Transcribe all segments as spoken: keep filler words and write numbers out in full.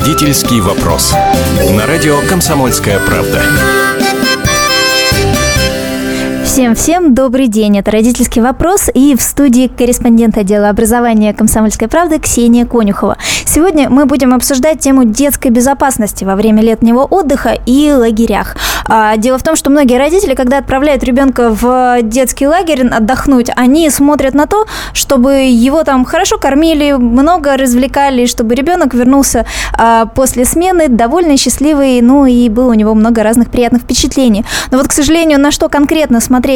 Родительский вопрос. На радио «Комсомольская правда». Всем-всем добрый день. Это «Родительский вопрос», и в студии корреспондент отдела образования «Комсомольской правды» Ксения Конюхова. Сегодня мы будем обсуждать тему детской безопасности во время летнего отдыха и лагерях. Дело в том, что многие родители, когда отправляют ребенка в детский лагерь отдохнуть, они смотрят на то, чтобы его там хорошо кормили, много развлекали, чтобы ребенок вернулся после смены довольный, счастливый, ну и было у него много разных приятных впечатлений. Но вот, к сожалению, на что конкретно смотреть,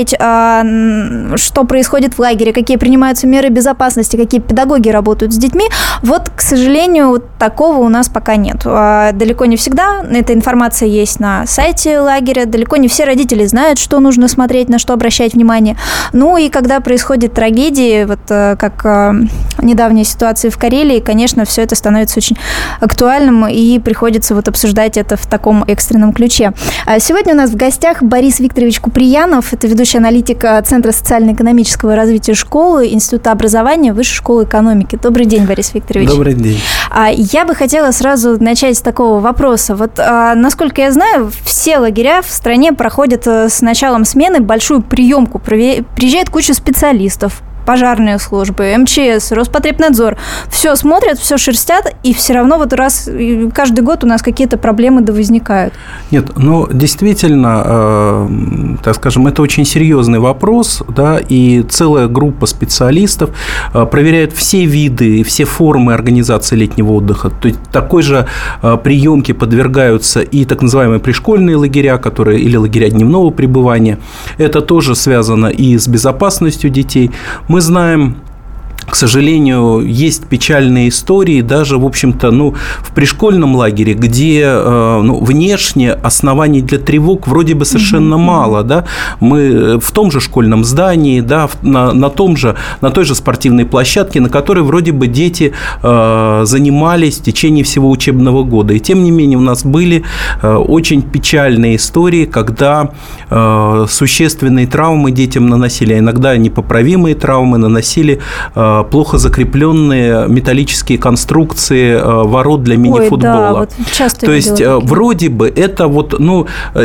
что происходит в лагере, какие принимаются меры безопасности, какие педагоги работают с детьми, вот, к сожалению, вот такого у нас пока нет. Далеко не всегда эта информация есть на сайте лагеря, далеко не все родители знают, что нужно смотреть, на что обращать внимание. Ну и когда происходят трагедии, вот как недавняя ситуация в Карелии, конечно, все это становится очень актуальным, и приходится вот обсуждать это в таком экстренном ключе. Сегодня у нас в гостях Борис Викторович Куприянов, это ведущий аналитик Центра социально-экономического развития школы, Института образования, Высшей школы экономики. Добрый день, Борис Викторович. Добрый день. Я бы хотела сразу начать с такого вопроса. Вот, насколько я знаю, все лагеря в стране проходят с началом смены большую приемку. Приезжает куча специалистов, пожарные службы, эм че эс, Роспотребнадзор. Все смотрят, все шерстят, и все равно вот раз каждый год у нас какие-то проблемы да возникают. Нет, ну, действительно, э, так скажем, это очень серьезный вопрос, да, и целая группа специалистов э, проверяет все виды и все формы организации летнего отдыха. То есть такой же э, приемке подвергаются и так называемые пришкольные лагеря, которые, или лагеря дневного пребывания. Это тоже связано и с безопасностью детей. Мы знаем, к сожалению, есть печальные истории даже, в общем-то, ну, в пришкольном лагере, где ну, внешне оснований для тревог вроде бы совершенно mm-hmm. мало, да, мы в том же школьном здании, да, на, на, том же, на той же спортивной площадке, на которой вроде бы дети э, занимались в течение всего учебного года, и тем не менее у нас были э, очень печальные истории, когда э, существенные травмы детям наносили, а иногда непоправимые травмы наносили э, плохо закрепленные металлические конструкции ворот для мини-футбола. Ой, да, вот часто То есть, такие. Вроде бы это вот, ну,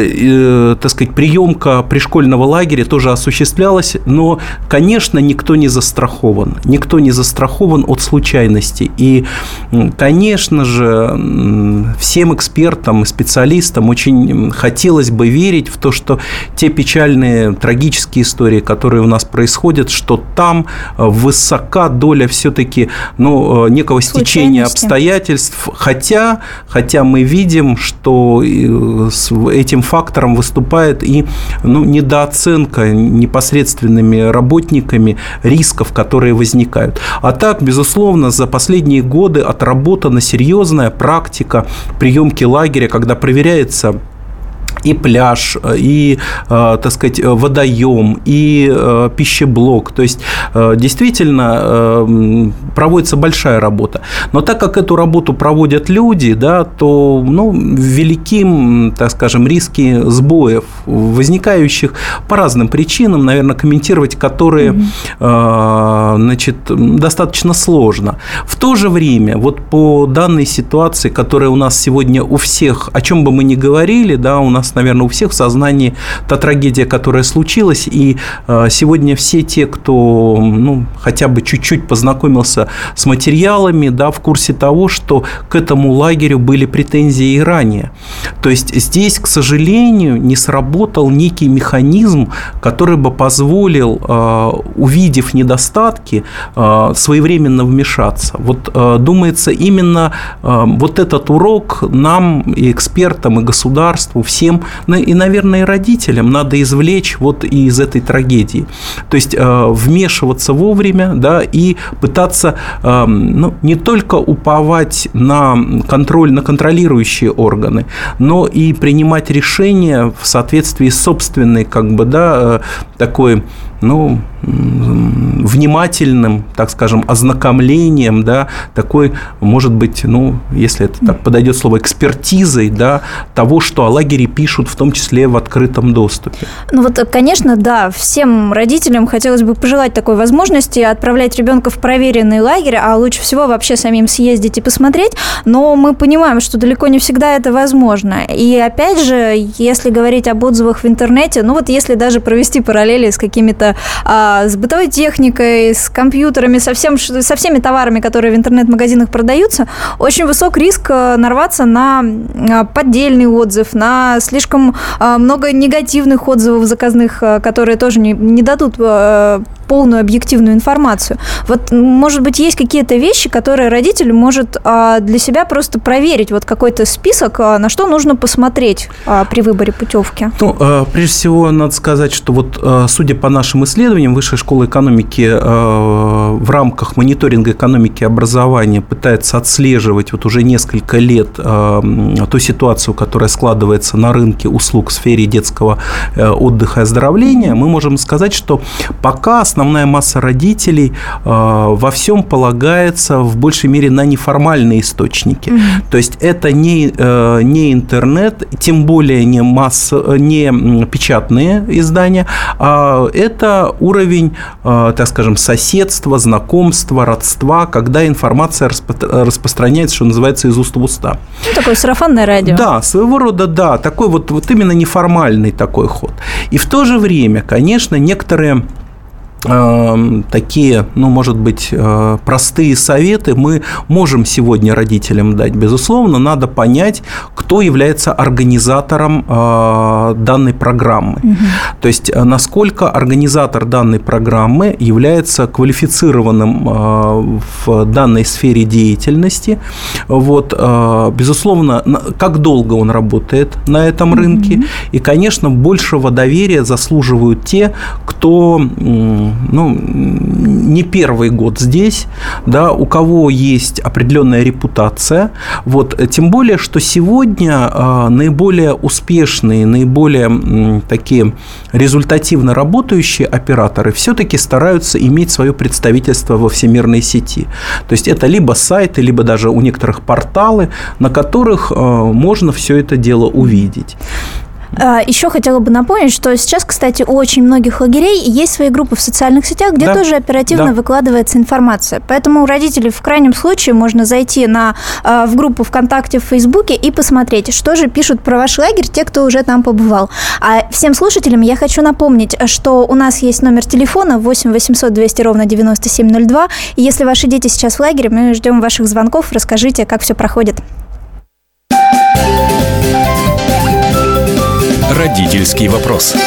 э, так сказать, приемка пришкольного лагеря тоже осуществлялась, но, конечно, никто не застрахован. Никто не застрахован от случайностей. И, конечно же, всем экспертам и специалистам очень хотелось бы верить в то, что те печальные, трагические истории, которые у нас происходят, что там высока доля все-таки, ну, некого стечения обстоятельств, хотя, хотя мы видим, что этим фактором выступает и, ну, недооценка непосредственными работниками рисков, которые возникают. А так, безусловно, за последние годы отработана серьезная практика приемки лагеря, когда проверяется и пляж, и, так сказать, водоем, и пищеблок. То есть, действительно, проводится большая работа. Но так как эту работу проводят люди, да, то, ну, велики, так скажем, риски сбоев, возникающих по разным причинам, наверное, комментировать которые, mm-hmm. значит, достаточно сложно. В то же время, вот по данной ситуации, которая у нас сегодня у всех, о чем бы мы ни говорили, да, у нас, наверное, у всех в сознании та трагедия, которая случилась, и сегодня все те, кто, ну, хотя бы чуть-чуть познакомился с материалами, да, в курсе того, что к этому лагерю были претензии и ранее. То есть здесь, к сожалению, не сработал некий механизм, который бы позволил, увидев недостатки, своевременно вмешаться. Вот, думается, именно вот этот урок нам, и экспертам, и государству, всем, ну, и, наверное, и родителям надо извлечь вот из этой трагедии. То есть вмешиваться вовремя, да, и пытаться, ну, не только уповать на контроль, на контролирующие органы, но и принимать решения в соответствии с собственной, как бы, да, такой, ну, внимательным, так скажем, ознакомлением, да, такой, может быть, ну, если это так подойдет слово, экспертизой, да, того, что о лагере пишут, в том числе в открытом доступе. Ну вот, конечно, да, всем родителям хотелось бы пожелать такой возможности отправлять ребенка в проверенный лагерь, а лучше всего вообще самим съездить и посмотреть, но мы понимаем, что далеко не всегда это возможно. И опять же, если говорить об отзывах в интернете, ну вот если даже провести параллели с какими-то, а, с бытовой техникой, с компьютерами, со, всем, со всеми товарами, которые в интернет-магазинах продаются, очень высок риск нарваться на поддельный отзыв, на слишком много негативных отзывов заказных, которые тоже не, не дадут полную объективную информацию. Вот, может быть, есть какие-то вещи, которые родитель может для себя просто проверить, вот какой-то список, на что нужно посмотреть при выборе путевки? Ну, прежде всего, надо сказать, что вот, судя по нашим исследованиям, Высшая школа экономики в рамках мониторинга экономики и образования пытается отслеживать вот уже несколько лет ту ситуацию, которая складывается на рынке услуг в сфере детского отдыха и оздоровления. Мы можем сказать, что пока основная масса родителей во всем полагается в большей мере на неформальные источники. Mm-hmm. То есть это не, не интернет, тем более не, масса, не печатные издания, а это уровень, так скажем, соседства, знакомства, родства, когда информация распро- распространяется, что называется, из уст в уста. Ну, такое сарафанное радио. Да, своего рода, да, такой вот, вот именно неформальный такой ход. И в то же время, конечно, некоторые такие, ну, может быть, простые советы мы можем сегодня родителям дать. Безусловно, надо понять, кто является организатором данной программы. Угу. То есть, насколько организатор данной программы является квалифицированным в данной сфере деятельности. Вот, безусловно, как долго он работает на этом угу. рынке. И, конечно, большего доверия заслуживают те, кто... ну, не первый год здесь, да, у кого есть определенная репутация. Вот, тем более, что сегодня а, наиболее успешные, наиболее м, такие результативно работающие операторы все-таки стараются иметь свое представительство во всемирной сети. То есть это либо сайты, либо даже у некоторых порталы, на которых а, можно все это дело увидеть. Еще хотела бы напомнить, что сейчас, кстати, у очень многих лагерей есть свои группы в социальных сетях, где да. тоже оперативно да. выкладывается информация. Поэтому у родителей в крайнем случае можно зайти на, в группу ВКонтакте, в Фейсбуке и посмотреть, что же пишут про ваш лагерь те, кто уже там побывал. А всем слушателям я хочу напомнить, что у нас есть номер телефона восемь восемьсот двести ровно девяносто семь ноль два. И если ваши дети сейчас в лагере, мы ждем ваших звонков. Расскажите, как все проходит. Родительский вопрос.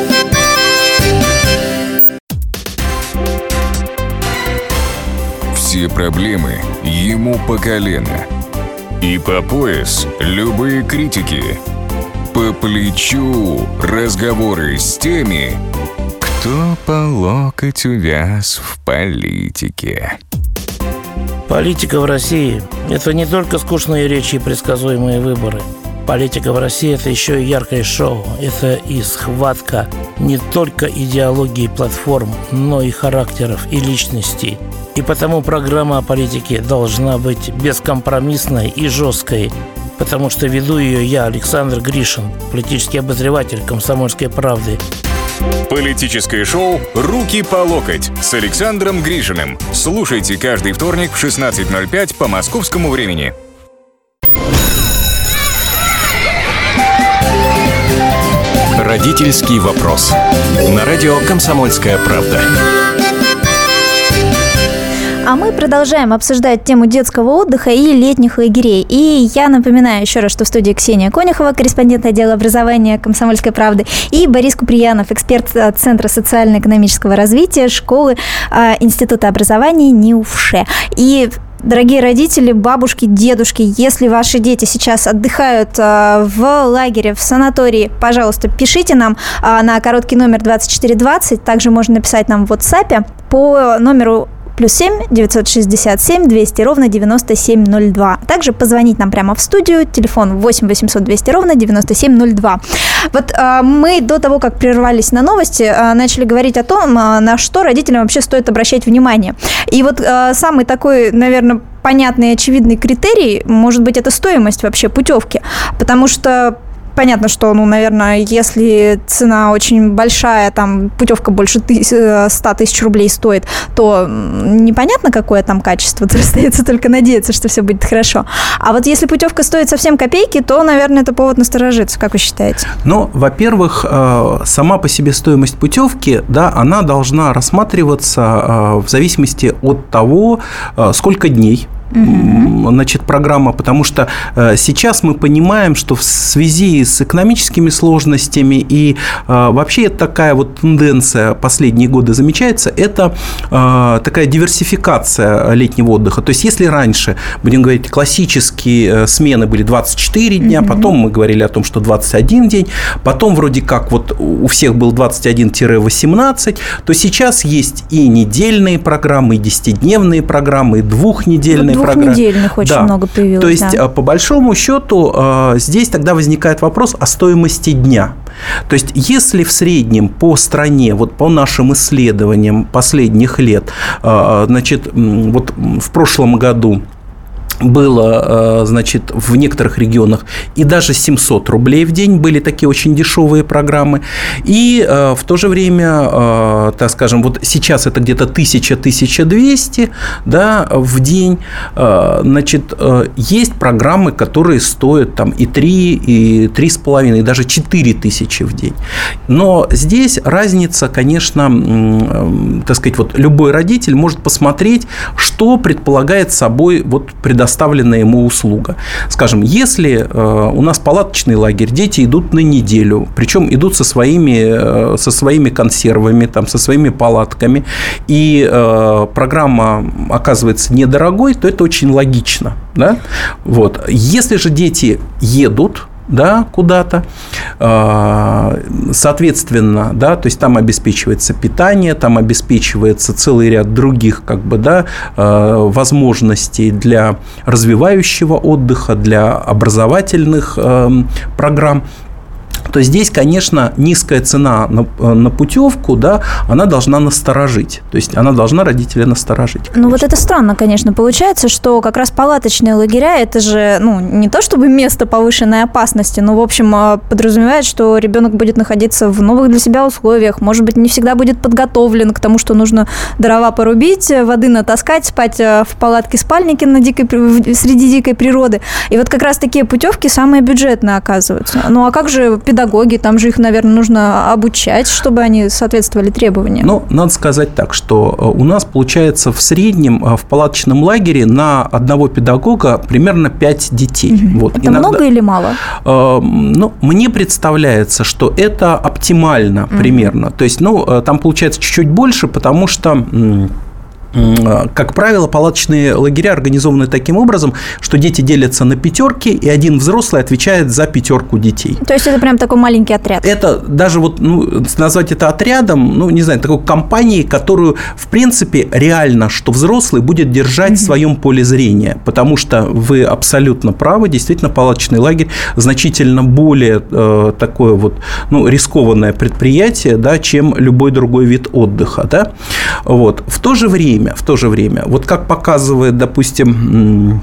Все проблемы ему по колено. И по пояс любые критики. По плечу разговоры с теми, кто по локоть увяз в политике. Политика в России – это не только скучные речи и предсказуемые выборы. Политика в России – это еще и яркое шоу. Это и схватка не только идеологии платформ, но и характеров и личностей. И потому программа о политике должна быть бескомпромиссной и жесткой, потому что веду ее я, Александр Гришин, политический обозреватель «Комсомольской правды». Политическое шоу «Руки по локоть» с Александром Гришиным. Слушайте каждый вторник в шестнадцать ноль пять по московскому времени. Родительский вопрос. На радио «Комсомольская правда». А мы продолжаем обсуждать тему детского отдыха и летних лагерей. И я напоминаю еще раз, что в студии Ксения Конюхова, корреспондент отдела образования «Комсомольской правды», и Борис Куприянов, эксперт Центра социально-экономического развития школы Института образования НИУФШЭ. И дорогие родители, бабушки, дедушки, если ваши дети сейчас отдыхают в лагере, в санатории, пожалуйста, пишите нам на короткий номер двадцать четыре двадцать. Также можно написать нам в WhatsApp по номеру плюс семь девятьсот шестьдесят семь двести ровно девяносто семь ноль два. Также позвонить нам прямо в студию, телефон восемь восемьсот двести ровно девяносто семь ноль два. Вот а, мы до того, как прервались на новости, а, начали говорить о том, а, на что родителям вообще стоит обращать внимание. И вот а, самый такой, наверное, понятный и очевидный критерий, может быть, это стоимость вообще путевки, потому что понятно, что, ну, наверное, если цена очень большая, там путевка больше ста тысяч рублей стоит, то непонятно, какое там качество, то остается только надеяться, что все будет хорошо. А вот если путевка стоит совсем копейки, то, наверное, это повод насторожиться. Как вы считаете? Ну, во-первых, сама по себе стоимость путевки, да, она должна рассматриваться в зависимости от того, сколько дней Uh-huh. значит, программа, потому что сейчас мы понимаем, что в связи с экономическими сложностями и вообще это такая вот тенденция последние годы замечается, это такая диверсификация летнего отдыха. То есть, если раньше, будем говорить, классические смены были двадцать четыре дня, uh-huh. потом мы говорили о том, что двадцать один день, потом вроде как вот у всех был двадцать один восемнадцать, то сейчас есть и недельные программы, и десятидневные программы, и двухнедельные Двухнедельных очень да. много появилось. То есть, да. по большому счету, здесь тогда возникает вопрос о стоимости дня. То есть, если в среднем по стране, вот по нашим исследованиям последних лет, значит, вот в прошлом году было, значит, в некоторых регионах и даже семьсот рублей в день, были такие очень дешевые программы, и в то же время, так скажем, вот сейчас это где-то тысяча - тысяча двести, да, в день, значит, есть программы, которые стоят там и три, и три с половиной, и даже четыре тысячи в день. Но здесь разница, конечно, так сказать, вот любой родитель может посмотреть, что предполагает собой вот предоставленная ему услуга. Скажем, если у нас палаточный лагерь, дети идут на неделю, причем идут со своими, со своими консервами, там, со своими палатками, и программа оказывается недорогой, то это очень логично. Да? Вот. Если же дети едут, да, куда-то, соответственно, да, то есть там обеспечивается питание, там обеспечивается целый ряд других, как бы, да, возможностей для развивающего отдыха, для образовательных программ. То здесь, конечно, низкая цена на, на путевку, да, она должна насторожить. То есть она должна родителя насторожить. Конечно. Ну вот это странно, конечно, получается, что как раз палаточные лагеря, это же, ну, не то чтобы место повышенной опасности, но, в общем, подразумевает, что ребенок будет находиться в новых для себя условиях, может быть, не всегда будет подготовлен к тому, что нужно дрова порубить, воды натаскать, спать в палатке-спальнике на дикой, среди дикой природы. И вот как раз такие путевки самые бюджетные оказываются. Ну а как же педагоги, там же их, наверное, нужно обучать, чтобы они соответствовали требованиям. Ну, надо сказать так, что у нас получается в среднем в палаточном лагере на одного педагога примерно пять детей. Угу. Вот. Это Иногда, много или мало? Э, ну, мне представляется, что это оптимально угу. примерно. То есть, ну, там получается чуть-чуть больше, потому что... Как правило, палаточные лагеря организованы таким образом, что дети делятся на пятерки, и один взрослый отвечает за пятерку детей. То есть это прям такой маленький отряд? Это даже вот, ну, назвать это отрядом, ну, не знаю, такой компанией, которую, в принципе, реально, что взрослый будет держать mm-hmm. в своем поле зрения, потому что вы абсолютно правы, действительно, палаточный лагерь значительно более э, такое вот, ну, рискованное предприятие, да, чем любой другой вид отдыха, да. Вот. В то же время В то же время, вот как показывает, допустим,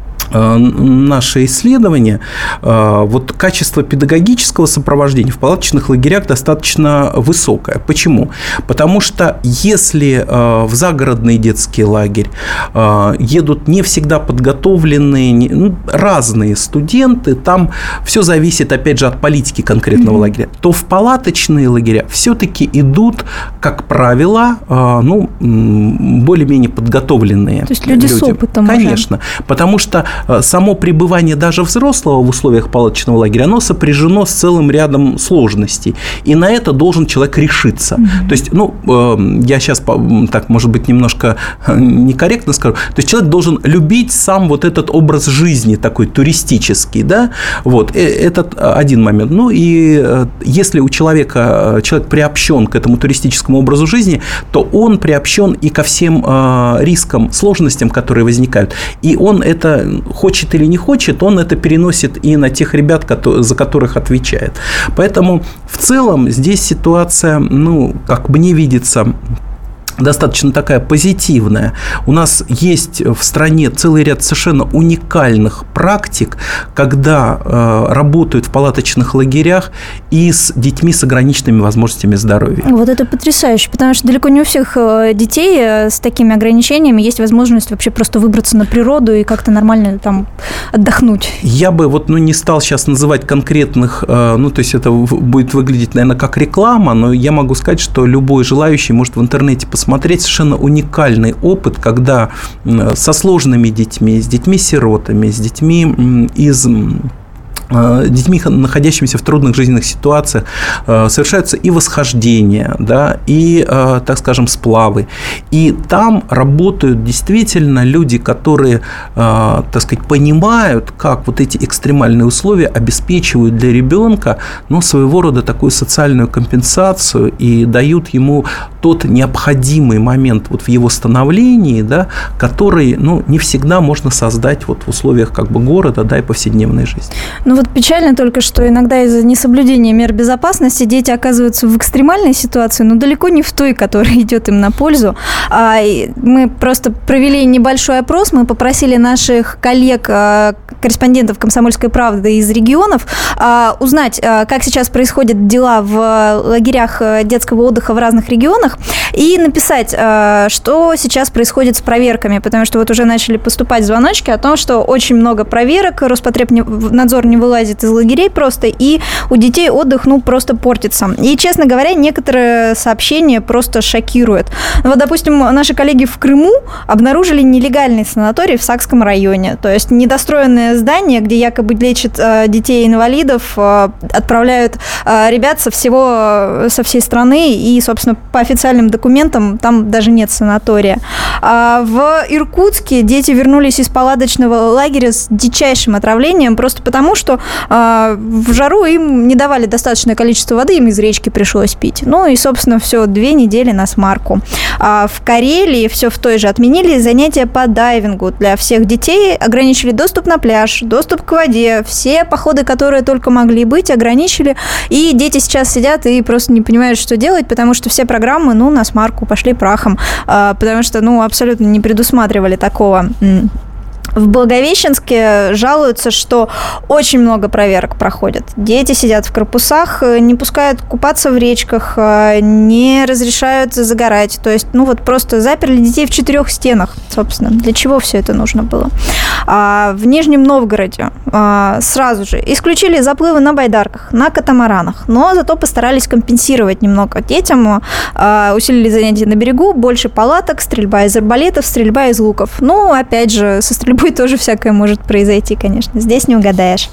наши исследования, вот качество педагогического сопровождения в палаточных лагерях достаточно высокое. Почему? Потому что если в загородный детский лагерь едут не всегда подготовленные, ну, разные студенты, там все зависит, опять же, от политики конкретного mm-hmm. лагеря, то в палаточные лагеря все-таки идут, как правило, ну, более-менее подготовленные. То есть люди, люди. с опытом. Конечно, уже. Потому что само пребывание даже взрослого в условиях палаточного лагеря, оно сопряжено с целым рядом сложностей. И на это должен человек решиться. Mm-hmm. То есть, ну, я сейчас, так, может быть, немножко некорректно скажу. То есть, человек должен любить сам вот этот образ жизни такой туристический, да? Вот, этот один момент. Ну, и если у человека, человек приобщен к этому туристическому образу жизни, то он приобщен и ко всем рискам, сложностям, которые возникают. И он это хочет или не хочет, он это переносит и на тех ребят, за которых отвечает. Поэтому в целом здесь ситуация, ну, как мне видится, достаточно такая позитивная. У нас есть в стране целый ряд совершенно уникальных практик, когда э, работают в палаточных лагерях и с детьми с ограниченными возможностями здоровья. Вот это потрясающе, потому что далеко не у всех детей с такими ограничениями есть возможность вообще просто выбраться на природу и как-то нормально там отдохнуть. Я бы вот, ну, не стал сейчас называть конкретных, э, ну, то есть это будет выглядеть, наверное, как реклама, но я могу сказать, что любой желающий может в интернете посмотреть, смотреть совершенно уникальный опыт, когда со сложными детьми, с детьми-сиротами, с детьми из... детьми, находящимися в трудных жизненных ситуациях, совершаются и восхождения, да, и, так скажем, сплавы. И там работают действительно люди, которые, так сказать, понимают, как вот эти экстремальные условия обеспечивают для ребенка, ну, своего рода такую социальную компенсацию и дают ему тот необходимый момент вот в его становлении, да, который, ну, не всегда можно создать вот в условиях как бы города, да, и повседневной жизни. Ну вот печально только, что иногда из-за несоблюдения мер безопасности дети оказываются в экстремальной ситуации, но далеко не в той, которая идет им на пользу. Мы просто провели небольшой опрос, мы попросили наших коллег, корреспондентов «Комсомольской правды» из регионов узнать, как сейчас происходят дела в лагерях детского отдыха в разных регионах, и написать, что сейчас происходит с проверками, потому что вот уже начали поступать звоночки о том, что очень много проверок, Роспотребнадзор не вылазит из лагерей просто, и у детей отдых, ну, просто портится. И, честно говоря, некоторые сообщения просто шокируют. Вот, допустим, наши коллеги в Крыму обнаружили нелегальный санаторий в Сакском районе, то есть недостроенное здание, где якобы лечат э, детей-инвалидов, э, отправляют э, ребят со всего, со всей страны, и, собственно, по официальным документам там даже нет санатория. А в Иркутске дети вернулись из палаточного лагеря с дичайшим отравлением, просто потому, что э, в жару им не давали достаточное количество воды, им из речки пришлось пить. Ну и, собственно, все, две недели на смарку. А в Карелии все в той же отменили занятия по дайвингу для всех детей, ограничили доступ на пляж, доступ к воде, все походы, которые только могли быть, ограничили, и дети сейчас сидят и просто не понимают, что делать, потому что все программы, ну, на смарку пошли прахом, э, потому что, ну, абсолютно не предусматривали такого. В Благовещенске жалуются, что очень много проверок проходят. Дети сидят в корпусах, не пускают купаться в речках, не разрешают загорать. То есть, ну вот просто заперли детей в четырех стенах, собственно. Для чего все это нужно было? А в Нижнем Новгороде а, сразу же исключили заплывы на байдарках, на катамаранах, но зато постарались компенсировать немного детям, а, усилили занятия на берегу, больше палаток, стрельба из арбалетов, стрельба из луков. Ну, опять же, со стрельбой тоже всякое может произойти, конечно. Здесь не угадаешь.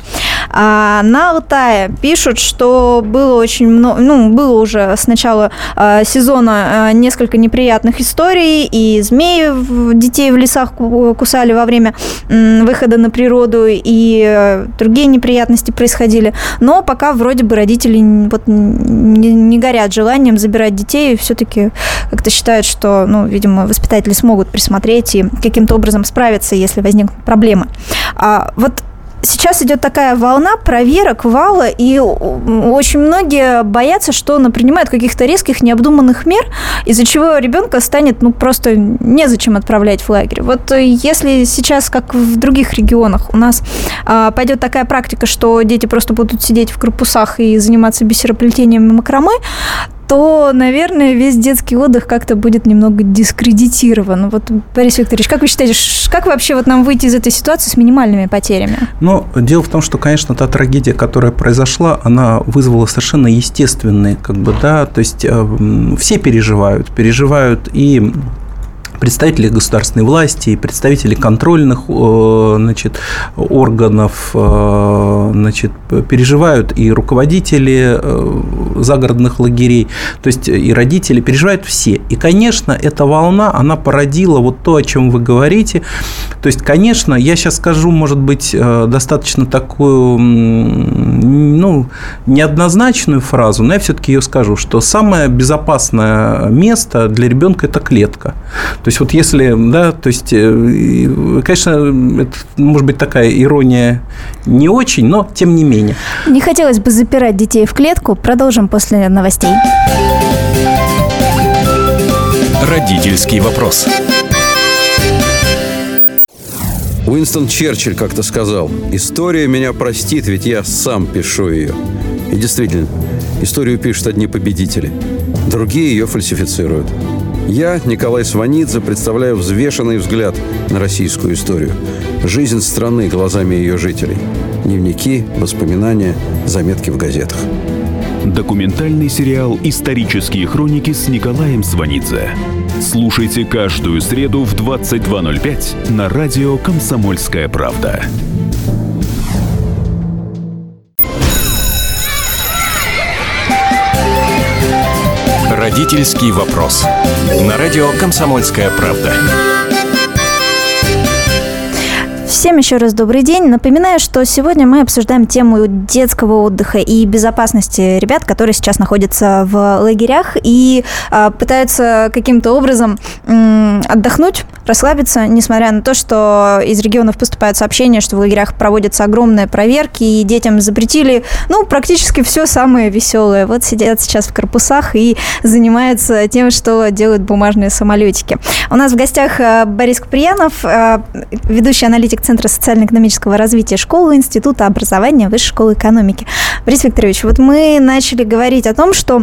А на Алтае пишут, что было очень много, ну, было уже с начала а, сезона а, несколько неприятных историй, и змеи детей в лесах кусали во время м, выхода на природу, и а, другие неприятности происходили. Но пока вроде бы родители вот, не, не горят желанием забирать детей, и все-таки как-то считают, что, ну, видимо, воспитатели смогут присмотреть и каким-то образом справиться, если возникнут проблемы. А, вот сейчас идет такая волна проверок, вала, и очень многие боятся, что ну, принимают каких-то резких, необдуманных мер, из-за чего ребенка станет ну, просто незачем отправлять в лагерь. Вот если сейчас, как в других регионах, у нас а, пойдет такая практика, что дети просто будут сидеть в корпусах и заниматься бисероплетением и макраме, то, наверное, весь детский отдых как-то будет немного дискредитирован. Вот, Борис Викторович, как вы считаете, как вообще вот нам выйти из этой ситуации с минимальными потерями? Ну, дело в том, что, конечно, та трагедия, которая произошла, она вызвала совершенно естественные, как бы, да, то есть э, все переживают, переживают и представители государственной власти, представители контрольных значит, органов, значит, переживают и руководители загородных лагерей, то есть и родители, переживают все. И, конечно, эта волна, она породила вот то, о чем вы говорите. То есть, конечно, я сейчас скажу, может быть, достаточно такую, ну, неоднозначную фразу, но я все-таки ее скажу, что самое безопасное место для ребенка – это клетка. То есть, вот если, да, то есть, конечно, это может быть такая ирония не очень, но тем не менее. Не хотелось бы запирать детей в клетку. Продолжим после новостей. Родительский вопрос. Уинстон Черчилль как-то сказал: «История меня простит, ведь я сам пишу ее». И действительно, историю пишут одни победители, другие ее фальсифицируют. Я, Николай Сванидзе, представляю взвешенный взгляд на российскую историю. Жизнь страны глазами ее жителей. Дневники, воспоминания, заметки в газетах. Документальный сериал «Исторические хроники» с Николаем Сванидзе. Слушайте каждую среду в двадцать два ноль пять на радио «Комсомольская правда». Родительский вопрос. На радио «Комсомольская правда». Всем еще раз добрый день. Напоминаю, что сегодня мы обсуждаем тему детского отдыха и безопасности ребят, которые сейчас находятся в лагерях и а, пытаются каким-то образом м, отдохнуть, расслабиться, несмотря на то, что из регионов поступают сообщения, что в лагерях проводятся огромные проверки, и детям запретили, ну, практически все самое веселое. Вот сидят сейчас в корпусах и занимаются тем, что делают бумажные самолетики. У нас в гостях Борис Куприянов, ведущий аналитик Центра социально-экономического развития школы Института образования Высшей школы экономики. Борис Викторович, вот мы начали говорить о том, что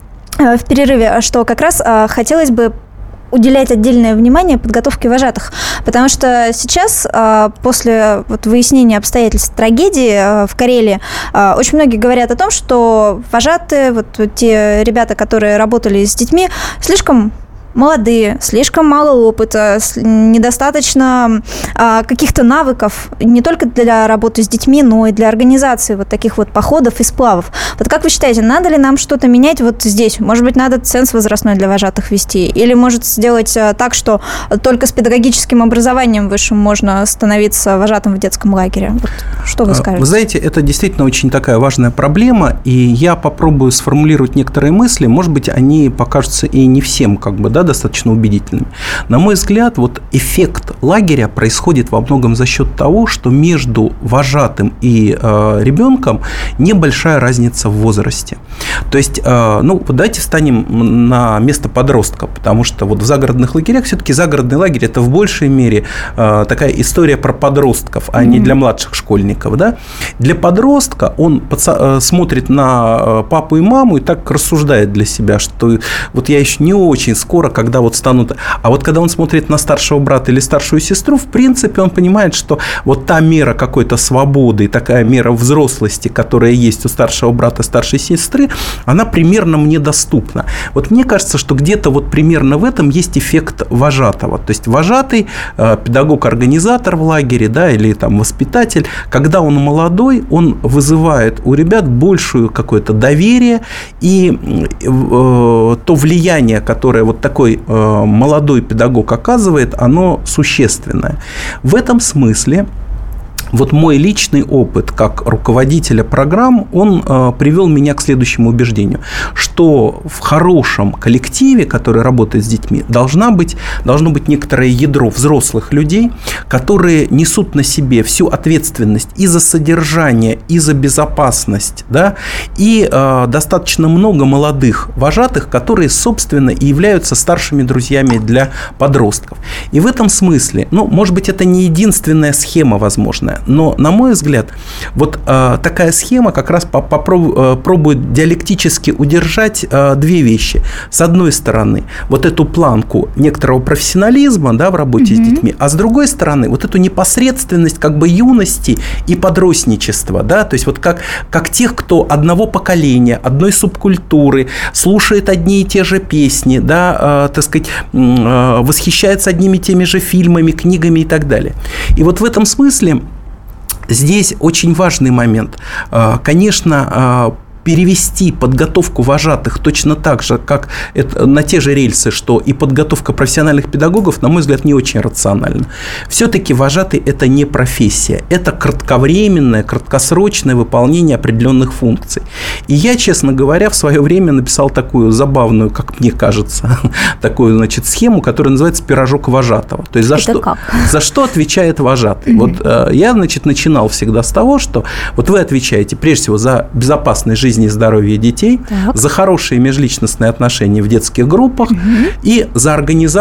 в перерыве, что как раз хотелось бы уделять отдельное внимание подготовке вожатых, потому что сейчас, после вот выяснения обстоятельств трагедии в Карелии, очень многие говорят о том, что вожатые, вот те ребята, которые работали с детьми, слишком молодые, слишком мало опыта, недостаточно а, каких-то навыков не только для работы с детьми, но и для организации вот таких вот походов и сплавов. Вот как вы считаете, надо ли нам что-то менять вот здесь? Может быть, надо ценз возрастной для вожатых ввести? Или может сделать так, что только с педагогическим образованием высшим можно становиться вожатым в детском лагере? Вот что вы скажете? Вы знаете, это действительно очень такая важная проблема, и я попробую сформулировать некоторые мысли. Может быть, они покажутся и не всем, как бы, да, достаточно убедительными. На мой взгляд, вот эффект лагеря происходит во многом за счет того, что между вожатым и э, ребенком небольшая разница в возрасте. То есть, э, ну, давайте встанем на место подростка, потому что вот в загородных лагерях все-таки загородный лагерь – это в большей мере э, такая история про подростков, а mm-hmm. не для младших школьников. Да? Для подростка он подса- смотрит на папу и маму и так рассуждает для себя, что вот я еще не очень скоро, когда вот станут... А вот когда он смотрит на старшего брата или старшую сестру, в принципе, он понимает, что вот та мера какой-то свободы, такая мера взрослости, которая есть у старшего брата, старшей сестры, она примерно мне доступна. Вот мне кажется, что где-то вот примерно в этом есть эффект вожатого. То есть вожатый, педагог-организатор в лагере, да, или там воспитатель, когда он молодой, он вызывает у ребят большую какое-то доверие, и э, то влияние, которое вот такой молодой педагог оказывает, оно существенное. В этом смысле вот мой личный опыт как руководителя программ, он э, привел меня к следующему убеждению, что в хорошем коллективе, который работает с детьми, должна быть, должно быть некоторое ядро взрослых людей, которые несут на себе всю ответственность и за содержание, и за безопасность, да, и э, достаточно много молодых вожатых, которые, собственно, и являются старшими друзьями для подростков. И в этом смысле, ну, может быть, это не единственная схема возможная, но, на мой взгляд, вот э, такая схема как раз попроб- э, пробует диалектически удержать э, две вещи. С одной стороны, вот эту планку некоторого профессионализма, да, в работе mm-hmm. с детьми, а с другой стороны, вот эту непосредственность как бы юности и подростничества, да, то есть вот как, как тех, кто одного поколения, одной субкультуры, слушает одни и те же песни, да, э, так сказать, э, восхищается одними и теми же фильмами, книгами и так далее. И вот в этом смысле здесь очень важный момент. Конечно, перевести подготовку вожатых точно так же, как это, на те же рельсы, что и подготовка профессиональных педагогов, на мой взгляд, не очень рационально. Все-таки вожатый – это не профессия, это кратковременное, краткосрочное выполнение определенных функций. И я, честно говоря, в свое время написал такую забавную, как мне кажется, такую, значит, схему, которая называется «Пирожок вожатого». То есть за, что, за что отвечает вожатый? Mm-hmm. Вот я, значит, начинал всегда с того, что вот вы отвечаете прежде всего за безопасность жизни и здоровья детей, так. за хорошие межличностные отношения в детских группах mm-hmm. и за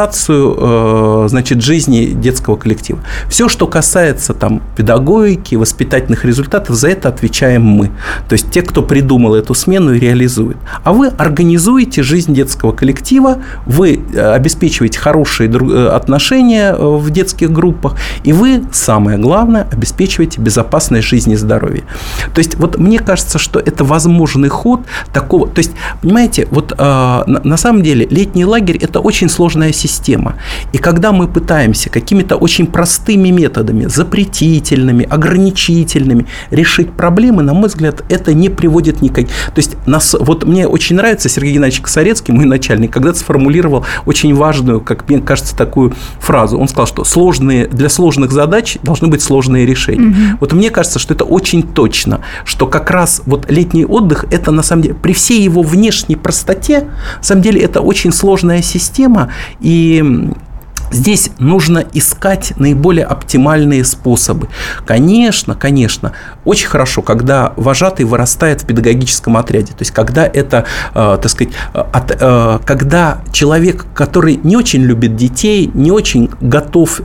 организацию, значит, жизни детского коллектива. Все, что касается там педагогики, воспитательных результатов, за это отвечаем мы. То есть те, кто придумал эту смену и реализует. А вы организуете жизнь детского коллектива, вы обеспечиваете хорошие отношения в детских группах, и вы, самое главное, обеспечиваете безопасность жизни и здоровья. То есть вот мне кажется, что это возможный ход такого. То есть, понимаете, вот э, на, на самом деле летний лагерь – это очень сложная система. И когда мы пытаемся какими-то очень простыми методами, запретительными, ограничительными решить проблемы, на мой взгляд, это не приводит никак. То есть нас, вот мне очень нравится Сергей Геннадьевич Косарецкий, мой начальник, когда-то сформулировал очень важную, как мне кажется, такую фразу. Он сказал, что сложные, для сложных задач должны быть сложные решения. Угу. Вот мне кажется, что это очень точно, что как раз вот летний отдых – это на самом деле, при всей его внешней простоте, на самом деле это очень сложная система, и здесь нужно искать наиболее оптимальные способы. Конечно, конечно, очень хорошо, когда вожатый вырастает в педагогическом отряде. То есть, когда это, э, так сказать, от, э, когда человек, который не очень любит детей, не очень готов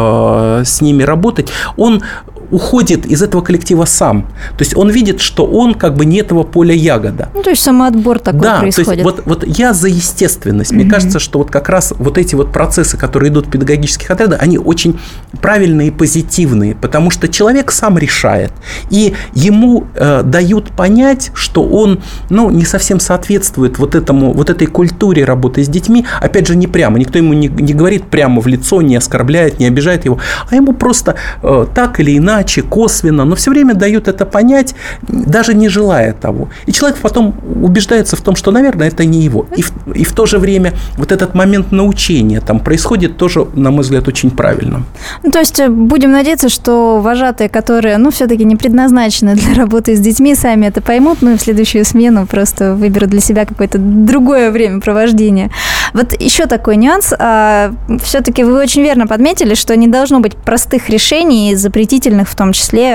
э, с ними работать, он уходит из этого коллектива сам. То есть, он видит, что он как бы не этого поля ягода. Ну, то есть, самоотбор такой да, происходит. То есть, вот, вот я за естественность. Мне mm-hmm. кажется, что вот как раз вот эти вот процессы, которые идут в педагогических отрядах, они очень правильные и позитивные, потому что человек сам решает. И ему э, дают понять, что он, ну, не совсем соответствует вот, этому, вот этой культуре работы с детьми. Опять же, не прямо. Никто ему не, не говорит прямо в лицо, не оскорбляет, не обижает его. А ему просто э, так или иначе, косвенно, но все время дают это понять, даже не желая того. И человек потом убеждается в том, что, наверное, это не его. И в, и в то же время вот этот момент научения там происходит тоже, на мой взгляд, очень правильно. Ну, то есть будем надеяться, что вожатые, которые, ну, все-таки не предназначены для работы с детьми, сами это поймут, ну и в следующую смену просто выберут для себя какое-то другое времяпровождения. Вот еще такой нюанс. Все-таки вы очень верно подметили, что не должно быть простых решений, запретительных, в том числе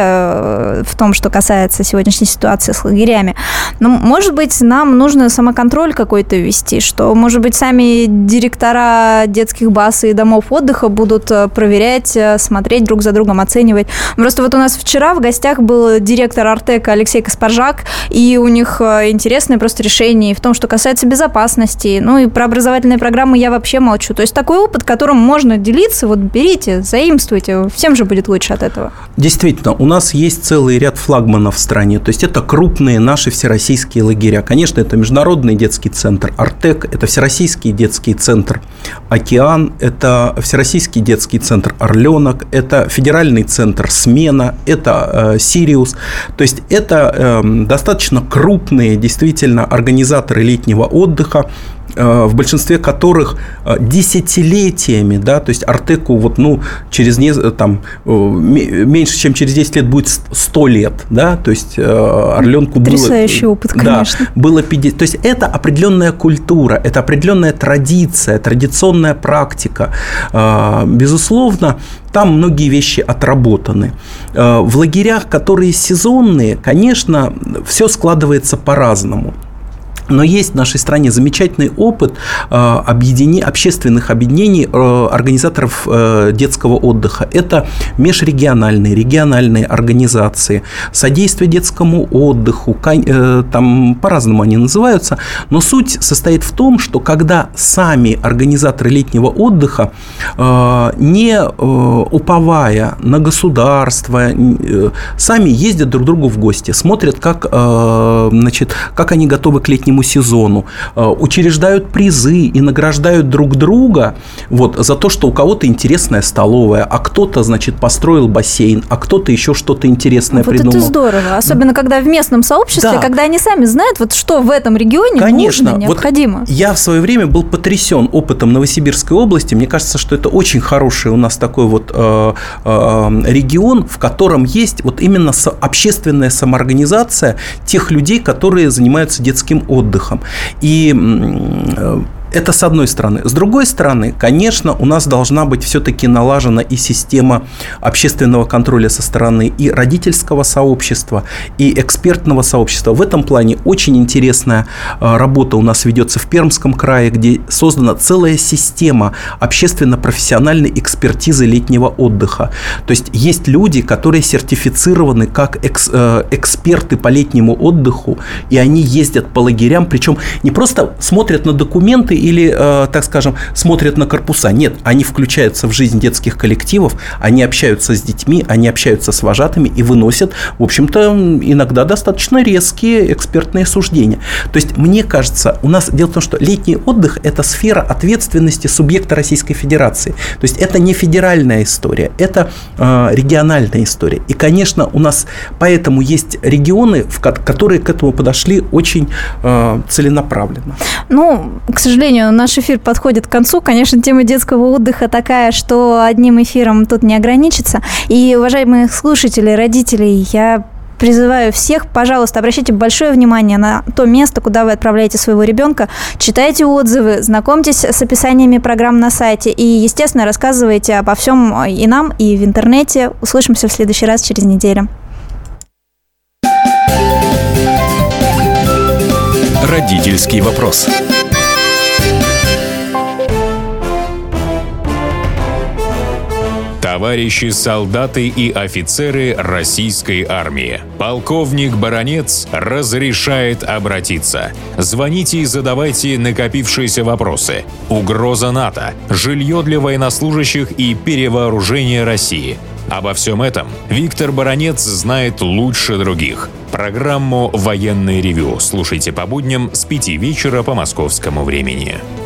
в том, что касается сегодняшней ситуации с лагерями. Но, может быть, нам нужно самоконтроль какой-то ввести, что, может быть, сами директора детских баз и домов отдыха будут проверять, смотреть друг за другом, оценивать. Просто вот у нас вчера в гостях был директор Артека Алексей Каспаржак, и у них интересное просто решение в том, что касается безопасности. Ну и про образовательные программы я вообще молчу. То есть такой опыт, которым можно делиться, вот берите, заимствуйте, всем же будет лучше от этого. Действительно, у нас есть целый ряд флагманов в стране. То есть это крупные наши всероссийские лагеря. Конечно, это Международный детский центр «Артек», это Всероссийский детский центр «Океан», это Всероссийский детский центр «Орленок», это Федеральный центр «Смена», это э, «Сириус». То есть это э, достаточно крупные действительно организаторы летнего отдыха, в большинстве которых десятилетиями, да, то есть Артеку вот, ну, через не, там, меньше, чем через десять лет будет сто лет, да, то есть Орленку было... Потрясающий опыт, конечно. Да, было пятьдесят. То есть это определенная культура, это определенная традиция, традиционная практика. Безусловно, там многие вещи отработаны. В лагерях, которые сезонные, конечно, все складывается по-разному. Но есть в нашей стране замечательный опыт объединений, общественных объединений организаторов детского отдыха. Это межрегиональные, региональные организации, содействие детскому отдыху, там по-разному они называются, но суть состоит в том, что когда сами организаторы летнего отдыха, не уповая на государство, сами ездят друг к другу в гости, смотрят, как, значит, как они готовы к летнему летнему сезону, учреждают призы и награждают друг друга вот, за то, что у кого-то интересная столовая, а кто-то, значит, построил бассейн, а кто-то еще что-то интересное вот придумал. Это здорово, особенно когда в местном сообществе, да. когда они сами знают, вот что в этом регионе Конечно, нужно, необходимо. Вот я в свое время был потрясен опытом Новосибирской области. Мне кажется, что это очень хороший у нас такой вот э, э, регион, в котором есть вот именно со- общественная самоорганизация тех людей, которые занимаются детским отдыхом. И э, это с одной стороны. С другой стороны, конечно, у нас должна быть все-таки налажена и система общественного контроля со стороны и родительского сообщества, и экспертного сообщества. В этом плане очень интересная работа у нас ведется в Пермском крае, где создана целая система общественно-профессиональной экспертизы летнего отдыха. То есть есть люди, которые сертифицированы как экс, э, эксперты по летнему отдыху, и они ездят по лагерям, причем не просто смотрят на документы или, э, так скажем, смотрят на корпуса. Нет, они включаются в жизнь детских коллективов, они общаются с детьми, они общаются с вожатыми и выносят, в общем-то, иногда достаточно резкие экспертные суждения. То есть, мне кажется, у нас дело в том, что летний отдых – это сфера ответственности субъекта Российской Федерации. То есть, это не федеральная история, это э, региональная история. И, конечно, у нас поэтому есть регионы, в ко- которые к этому подошли очень э, целенаправленно. Ну, к сожалению, наш эфир подходит к концу. Конечно, тема детского отдыха такая, что одним эфиром тут не ограничится. И, уважаемые слушатели, родители, я призываю всех, пожалуйста, обращайте большое внимание на то место, куда вы отправляете своего ребенка. Читайте отзывы, знакомьтесь с описаниями программ на сайте и, естественно, рассказывайте обо всем и нам, и в интернете. Услышимся в следующий раз через неделю. Родительский вопрос. Товарищи солдаты и офицеры российской армии. Полковник Баранец разрешает обратиться. Звоните и задавайте накопившиеся вопросы. Угроза НАТО, жилье для военнослужащих и перевооружение России. Обо всем этом Виктор Баранец знает лучше других. Программу «Военное ревю» слушайте по будням с пяти вечера по московскому времени.